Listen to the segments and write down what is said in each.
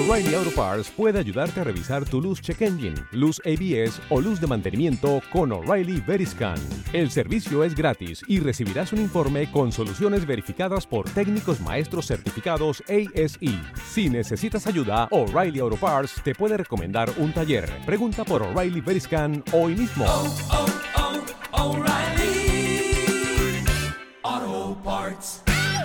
O'Reilly Auto Parts puede ayudarte a revisar tu luz check engine, luz ABS o luz de mantenimiento con O'Reilly Veriscan. El servicio es gratis y recibirás un informe con soluciones verificadas por técnicos maestros certificados ASE. Si necesitas ayuda, O'Reilly Auto Parts te puede recomendar un taller. Pregunta por O'Reilly Veriscan hoy mismo. O'Reilly Auto Parts.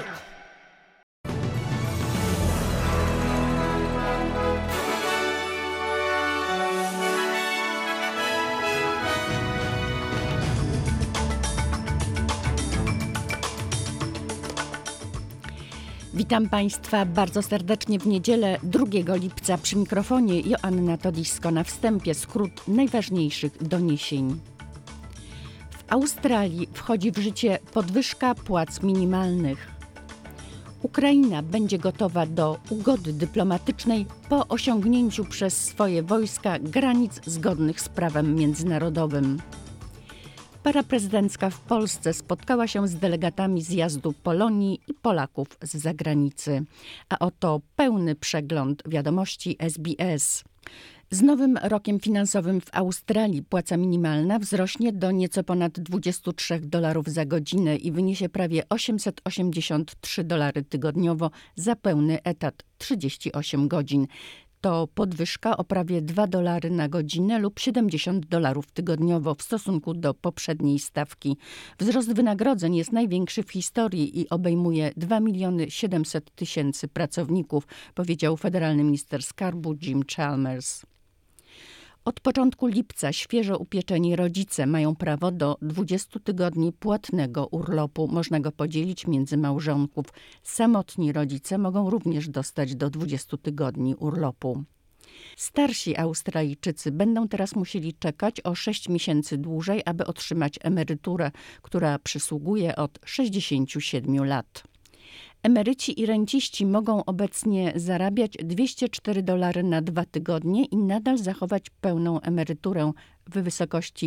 Witam Państwa bardzo serdecznie w niedzielę 2 lipca przy mikrofonie Joanna Todisko. Na wstępie skrót najważniejszych doniesień. W Australii wchodzi w życie podwyżka płac minimalnych. Ukraina będzie gotowa do ugody dyplomatycznej po osiągnięciu przez swoje wojska granic zgodnych z prawem międzynarodowym. Para prezydencka w Polsce spotkała się z delegatami zjazdu Polonii i Polaków z zagranicy. A oto pełny przegląd wiadomości SBS. Z nowym rokiem finansowym w Australii płaca minimalna wzrośnie do nieco ponad $23 za godzinę i wyniesie prawie $883 tygodniowo za pełny etat 38 godzin. To podwyżka o prawie $2 na godzinę lub $70 tygodniowo w stosunku do poprzedniej stawki. Wzrost wynagrodzeń jest największy w historii i obejmuje 2,7 miliona pracowników, powiedział federalny minister skarbu Jim Chalmers. Od początku lipca świeżo upieczeni rodzice mają prawo do 20 tygodni płatnego urlopu. Można go podzielić między małżonków. Samotni rodzice mogą również dostać do 20 tygodni urlopu. Starsi Australijczycy będą teraz musieli czekać o 6 miesięcy dłużej, aby otrzymać emeryturę, która przysługuje od 67 lat. Emeryci i renciści mogą obecnie zarabiać $204 na 2 tygodnie i nadal zachować pełną emeryturę w wysokości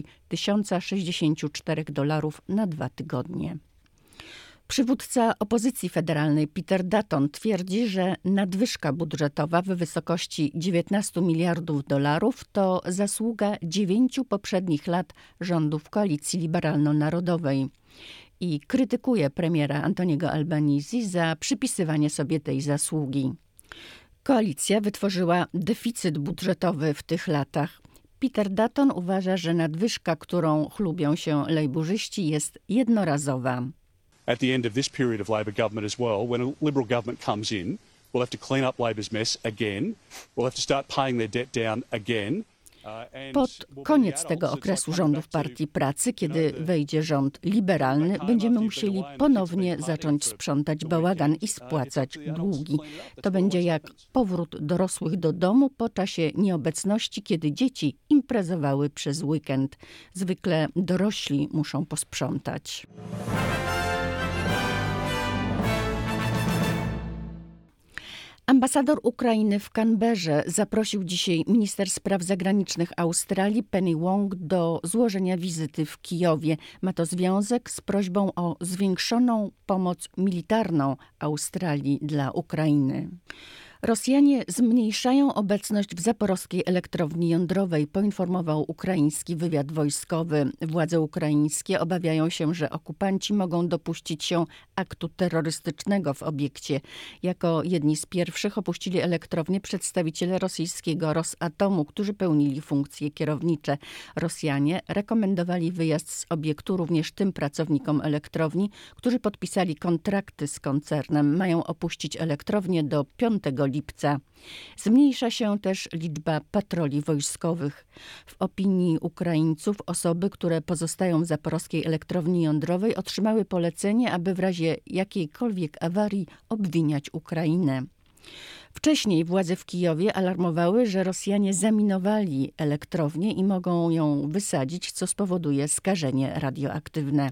$1064 na 2 tygodnie. Przywódca opozycji federalnej Peter Dutton twierdzi, że nadwyżka budżetowa w wysokości $19 miliardów to zasługa 9 poprzednich lat rządów koalicji liberalno-narodowej i krytykuje premiera Antoniego Albanese za przypisywanie sobie tej zasługi. Koalicja wytworzyła deficyt budżetowy w tych latach. Peter Dutton uważa, że nadwyżka, którą chlubią się lejburzyści, jest jednorazowa. At the end of this period of Labor government as well, when a Liberal government comes in, we'll have to clean up Labor's mess again. We'll have to start paying their debt down again. Pod koniec tego okresu rządów Partii Pracy, kiedy wejdzie rząd liberalny, będziemy musieli ponownie zacząć sprzątać bałagan i spłacać długi. To będzie jak powrót dorosłych do domu po czasie nieobecności, kiedy dzieci imprezowały przez weekend. Zwykle dorośli muszą posprzątać. Ambasador Ukrainy w Canberrze zaprosił dzisiaj minister spraw zagranicznych Australii Penny Wong do złożenia wizyty w Kijowie. Ma to związek z prośbą o zwiększoną pomoc militarną Australii dla Ukrainy. Rosjanie zmniejszają obecność w zaporowskiej elektrowni jądrowej, poinformował ukraiński wywiad wojskowy. Władze ukraińskie obawiają się, że okupanci mogą dopuścić się aktu terrorystycznego w obiekcie. Jako jedni z pierwszych opuścili elektrownię przedstawiciele rosyjskiego Rosatomu, którzy pełnili funkcje kierownicze. Rosjanie rekomendowali wyjazd z obiektu również tym pracownikom elektrowni, którzy podpisali kontrakty z koncernem. Mają opuścić elektrownię do 5 lipca. Zmniejsza się też liczba patroli wojskowych. W opinii Ukraińców osoby, które pozostają w zaporowskiej elektrowni jądrowej, otrzymały polecenie, aby w razie jakiejkolwiek awarii obwiniać Ukrainę. Wcześniej władze w Kijowie alarmowały, że Rosjanie zaminowali elektrownię i mogą ją wysadzić, co spowoduje skażenie radioaktywne.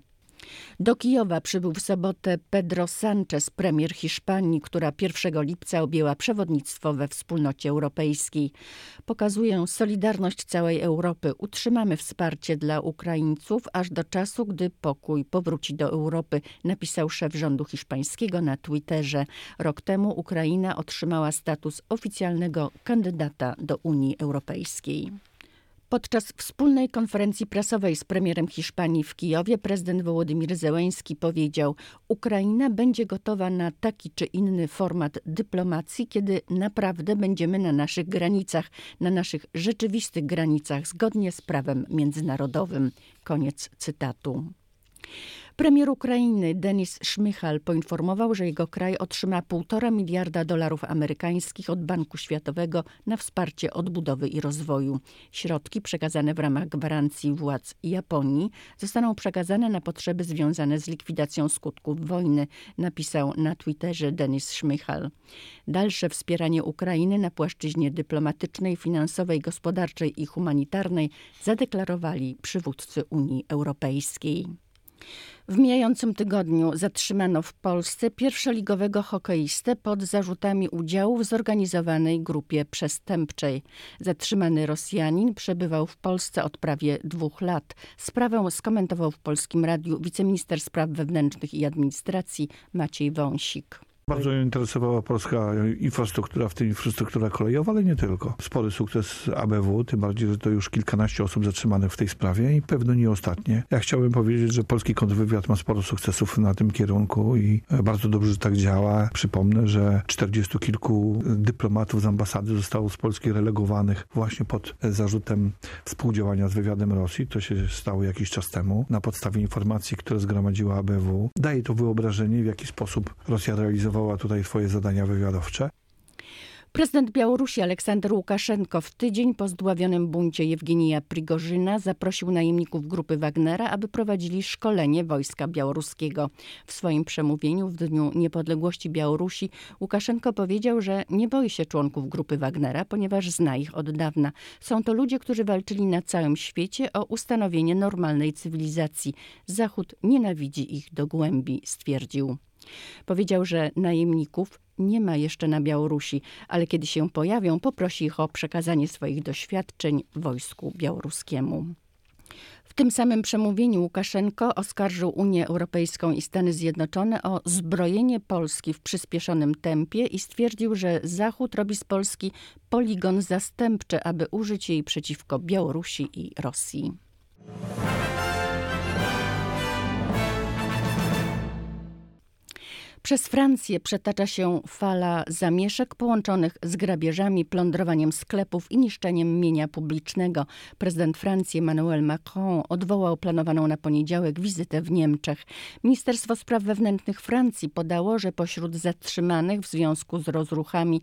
Do Kijowa przybył w sobotę Pedro Sánchez, premier Hiszpanii, która 1 lipca objęła przewodnictwo we Wspólnocie Europejskiej. Pokazuję solidarność całej Europy. Utrzymamy wsparcie dla Ukraińców aż do czasu, gdy pokój powróci do Europy, napisał szef rządu hiszpańskiego na Twitterze. Rok temu Ukraina otrzymała status oficjalnego kandydata do Unii Europejskiej. Podczas wspólnej konferencji prasowej z premierem Hiszpanii w Kijowie prezydent Wołodymyr Zełenski powiedział: Ukraina będzie gotowa na taki czy inny format dyplomacji, kiedy naprawdę będziemy na naszych granicach, na naszych rzeczywistych granicach, zgodnie z prawem międzynarodowym. Koniec cytatu. Premier Ukrainy Denis Szmychal poinformował, że jego kraj otrzyma $1,5 miliarda amerykańskich od Banku Światowego na wsparcie odbudowy i rozwoju. Środki przekazane w ramach gwarancji władz Japonii zostaną przekazane na potrzeby związane z likwidacją skutków wojny, napisał na Twitterze Denis Szmychal. Dalsze wspieranie Ukrainy na płaszczyźnie dyplomatycznej, finansowej, gospodarczej i humanitarnej zadeklarowali przywódcy Unii Europejskiej. W mijającym tygodniu zatrzymano w Polsce pierwszoligowego hokeistę pod zarzutami udziału w zorganizowanej grupie przestępczej. Zatrzymany Rosjanin przebywał w Polsce od prawie 2 lat. Sprawę skomentował w Polskim Radiu wiceminister spraw wewnętrznych i administracji Maciej Wąsik. Bardzo mnie interesowała polska infrastruktura, w tym infrastruktura kolejowa, ale nie tylko. Spory sukces ABW, tym bardziej, że to już kilkanaście osób zatrzymanych w tej sprawie i pewno nie ostatnie. Ja chciałbym powiedzieć, że polski kontrwywiad ma sporo sukcesów na tym kierunku i bardzo dobrze, że tak działa. Przypomnę, że 40 kilku dyplomatów z ambasady zostało z Polski relegowanych właśnie pod zarzutem współdziałania z wywiadem Rosji. To się stało jakiś czas temu na podstawie informacji, które zgromadziła ABW. Daje to wyobrażenie, w jaki sposób Rosja realizowała tutaj swoje zadania wywiadowcze. Prezydent Białorusi Aleksander Łukaszenko w tydzień po zdławionym buncie Jewgenija Prigorzyna zaprosił najemników grupy Wagnera, aby prowadzili szkolenie wojska białoruskiego. W swoim przemówieniu w Dniu Niepodległości Białorusi Łukaszenko powiedział, że nie boi się członków grupy Wagnera, ponieważ zna ich od dawna. Są to ludzie, którzy walczyli na całym świecie o ustanowienie normalnej cywilizacji. Zachód nienawidzi ich do głębi, stwierdził. Powiedział, że najemników nie ma jeszcze na Białorusi, ale kiedy się pojawią, poprosi ich o przekazanie swoich doświadczeń wojsku białoruskiemu. W tym samym przemówieniu Łukaszenko oskarżył Unię Europejską i Stany Zjednoczone o zbrojenie Polski w przyspieszonym tempie i stwierdził, że Zachód robi z Polski poligon zastępczy, aby użyć jej przeciwko Białorusi i Rosji. Przez Francję przetacza się fala zamieszek połączonych z grabieżami, plądrowaniem sklepów i niszczeniem mienia publicznego. Prezydent Francji Emmanuel Macron odwołał planowaną na poniedziałek wizytę w Niemczech. Ministerstwo Spraw Wewnętrznych Francji podało, że pośród zatrzymanych w związku z rozruchami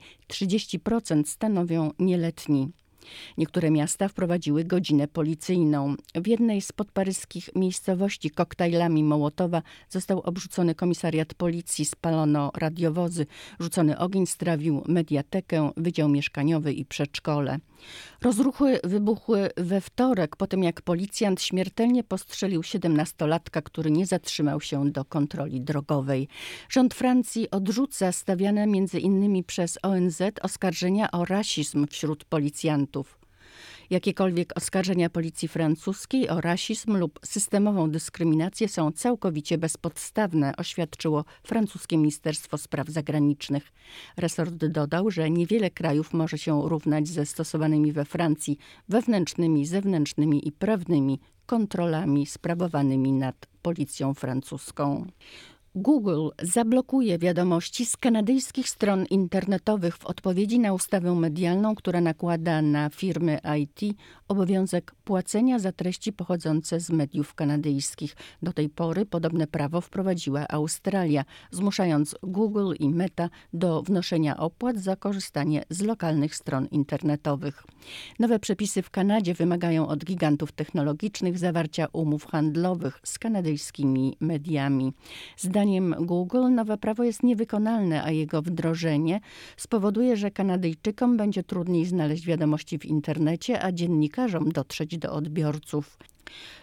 30% stanowią nieletni. Niektóre miasta wprowadziły godzinę policyjną. W jednej z podparyskich miejscowości koktajlami Mołotowa został obrzucony komisariat policji, spalono radiowozy, rzucony ogień strawił mediatekę, wydział mieszkaniowy i przedszkole. Rozruchy wybuchły we wtorek, po tym jak policjant śmiertelnie postrzelił 17-latka, który nie zatrzymał się do kontroli drogowej. Rząd Francji odrzuca stawiane między innymi przez ONZ oskarżenia o rasizm wśród policjantów. Jakiekolwiek oskarżenia policji francuskiej o rasizm lub systemową dyskryminację są całkowicie bezpodstawne, oświadczyło francuskie Ministerstwo Spraw Zagranicznych. Resort dodał, że niewiele krajów może się równać ze stosowanymi we Francji wewnętrznymi, zewnętrznymi i prawnymi kontrolami sprawowanymi nad policją francuską. Google zablokuje wiadomości z kanadyjskich stron internetowych w odpowiedzi na ustawę medialną, która nakłada na firmy IT obowiązek płacenia za treści pochodzące z mediów kanadyjskich. Do tej pory podobne prawo wprowadziła Australia, zmuszając Google i Meta do wnoszenia opłat za korzystanie z lokalnych stron internetowych. Nowe przepisy w Kanadzie wymagają od gigantów technologicznych zawarcia umów handlowych z kanadyjskimi mediami. Zdaniem Google nowe prawo jest niewykonalne, a jego wdrożenie spowoduje, że Kanadyjczykom będzie trudniej znaleźć wiadomości w internecie, a dziennikarzom dotrzeć do odbiorców.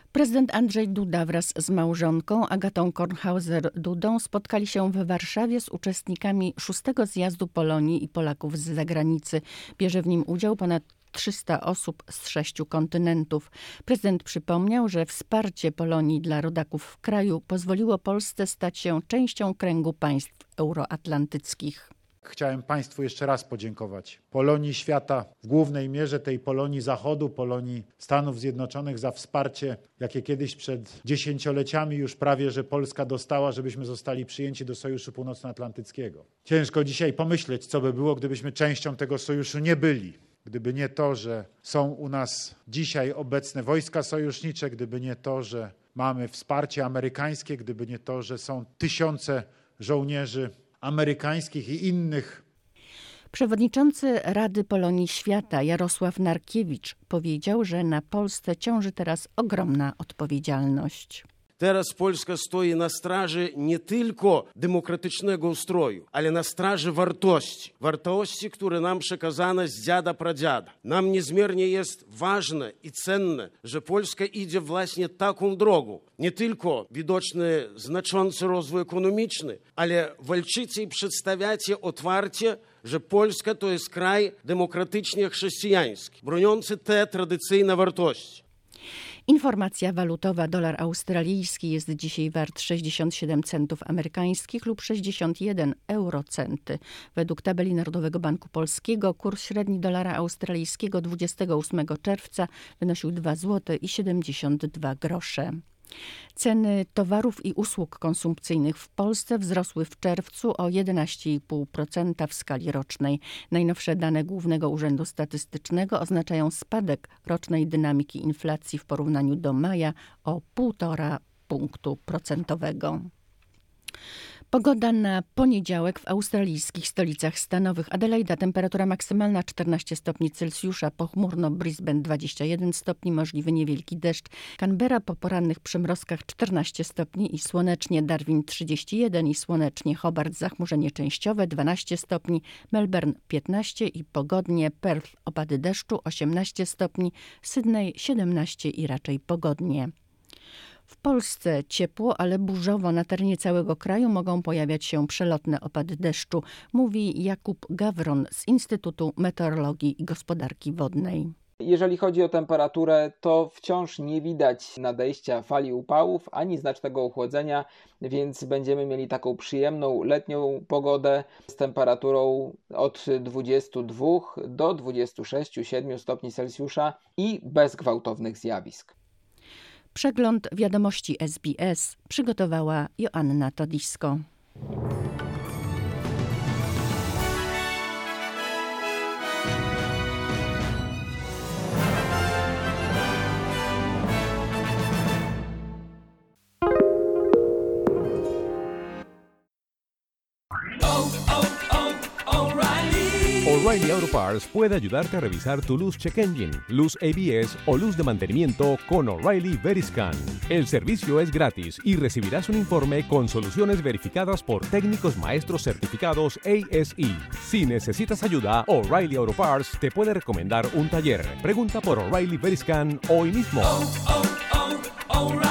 Prezydent Andrzej Duda wraz z małżonką Agatą Kornhauser-Dudą spotkali się w Warszawie z uczestnikami 6. Zjazdu Polonii i Polaków z zagranicy. Bierze w nim udział ponad 300 osób z 6 kontynentów. Prezydent przypomniał, że wsparcie Polonii dla rodaków w kraju pozwoliło Polsce stać się częścią kręgu państw euroatlantyckich. Chciałem Państwu jeszcze raz podziękować. Polonii świata, w głównej mierze tej Polonii Zachodu, Polonii Stanów Zjednoczonych za wsparcie, jakie kiedyś przed dziesięcioleciami już prawie, że Polska dostała, żebyśmy zostali przyjęci do Sojuszu Północnoatlantyckiego. Ciężko dzisiaj pomyśleć, co by było, gdybyśmy częścią tego sojuszu nie byli. Gdyby nie to, że są u nas dzisiaj obecne wojska sojusznicze, gdyby nie to, że mamy wsparcie amerykańskie, gdyby nie to, że są tysiące żołnierzy amerykańskich i innych. Przewodniczący Rady Polonii Świata Jarosław Narkiewicz powiedział, że na Polsce ciąży teraz ogromna odpowiedzialność. Teraz Polska stoi na straży nie tylko demokratycznego ustroju, ale na straży wartości. Wartości, które nam przekazane z dziada pradziada. Nam niezmiernie jest ważne i cenne, że Polska idzie właśnie taką drogą. Nie tylko widoczny znaczący rozwój ekonomiczny, ale walczycie i przedstawiacie otwarcie, że Polska to jest kraj demokratycznie chrześcijański, broniący te tradycyjne wartości. Informacja walutowa: dolar australijski jest dzisiaj wart 67 centów amerykańskich lub 61 eurocenty. Według tabeli Narodowego Banku Polskiego kurs średni dolara australijskiego 28 czerwca wynosił 2,72 zł. Ceny towarów i usług konsumpcyjnych w Polsce wzrosły w czerwcu o 11,5% w skali rocznej. Najnowsze dane Głównego Urzędu Statystycznego oznaczają spadek rocznej dynamiki inflacji w porównaniu do maja o 1,5 punktu procentowego. Pogoda na poniedziałek w australijskich stolicach stanowych. Adelaida temperatura maksymalna 14 stopni Celsjusza, pochmurno Brisbane 21 stopni, możliwy niewielki deszcz. Canberra po porannych przymrozkach 14 stopni i słonecznie, Darwin 31 i słonecznie, Hobart zachmurzenie częściowe 12 stopni, Melbourne 15 i pogodnie, Perth opady deszczu 18 stopni, Sydney 17 i raczej pogodnie. W Polsce ciepło, ale burzowo na terenie całego kraju mogą pojawiać się przelotne opady deszczu, mówi Jakub Gawron z Instytutu Meteorologii i Gospodarki Wodnej. Jeżeli chodzi o temperaturę, to wciąż nie widać nadejścia fali upałów ani znacznego ochłodzenia, więc będziemy mieli taką przyjemną letnią pogodę z temperaturą od 22 do 26-7 stopni Celsjusza i bez gwałtownych zjawisk. Przegląd wiadomości SBS przygotowała Joanna Todisko. O'Reilly Auto Parts puede ayudarte a revisar tu luz check engine, luz ABS o luz de mantenimiento con O'Reilly Veriscan. El servicio es gratis y recibirás un informe con soluciones verificadas por técnicos maestros certificados ASE. Si necesitas ayuda, O'Reilly Auto Parts te puede recomendar un taller. Pregunta por O'Reilly Veriscan hoy mismo. O'Reilly.